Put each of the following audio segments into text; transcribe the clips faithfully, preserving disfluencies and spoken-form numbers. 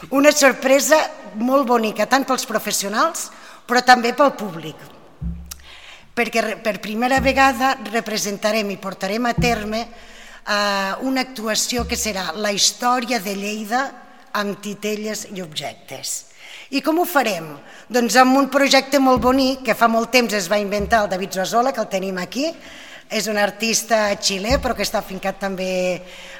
Una sorpresa molt bonica, tant pels professionals, però també pel públic. Perquè per primera vegada representarem i portarem a terme una actuació que serà la història de Lleida amb titelles i objectes. I com ho farem? Doncs amb un projecte molt bonic que fa molt temps es va inventar el David Zuazola, que el tenim aquí. És un artista xilè, però que està afincat també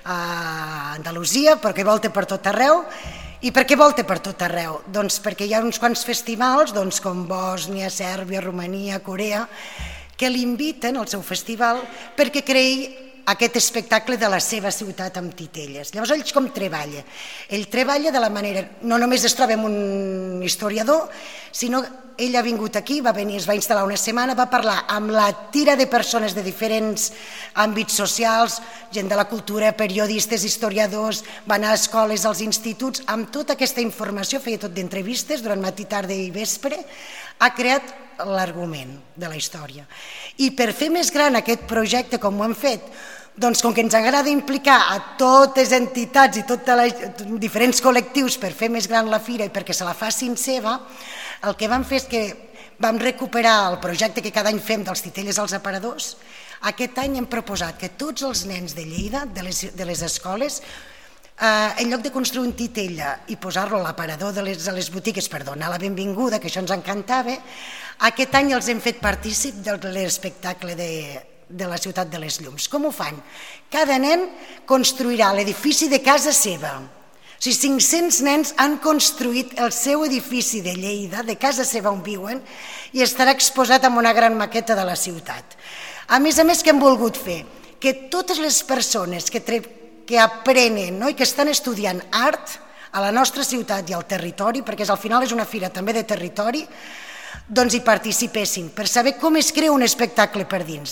a Andalusia, però que volta per tot arreu. I per què volta per tot arreu? Doncs perquè hi ha uns quants festivals, com Bòsnia, Sèrbia, Romania, Corea, que l'inviten al seu festival perquè creï aquest espectacle de la seva ciutat amb titelles. Llavors, ell com treballa? Ell treballa de la manera... No només es troba amb un historiador, sinó ell ha vingut aquí, va venir, es va instal·lar una setmana, va parlar amb la tira de persones de diferents àmbits socials, gent de la cultura, periodistes, historiadors, va anar a escoles, als instituts, amb tota aquesta informació, feia tot d'entrevistes durant matí, tarda i vespre, ha creat l'argument de la història. I per fer més gran aquest projecte, com ho han fet, doncs com que ens agrada implicar a totes entitats i tots els diferents col·lectius per fer més gran la fira i perquè se la facin seva, el que vam fer és que vam recuperar el projecte que cada any fem dels titelles als aparadors. Aquest any hem proposat que tots els nens de Lleida, de les, de les escoles, eh, en lloc de construir un titella i posar-lo a l'aparador de les, de les botigues per donar la benvinguda, que això ens encantava, aquest any els hem fet partícip de l'espectacle de de la ciutat de les llums. Com ho fan? Cada nen construirà l'edifici de casa seva. O sigui, cinc-cents nens han construït el seu edifici de Lleida, de casa seva on viuen, i estarà exposat amb una gran maqueta de la ciutat. A més a més, què hem volgut fer? Que totes les persones que, que aprenen, no? I que estan estudiant art a la nostra ciutat i al territori, perquè al final és una fira també de territori, doncs hi participessin per saber com es crea un espectacle per dins.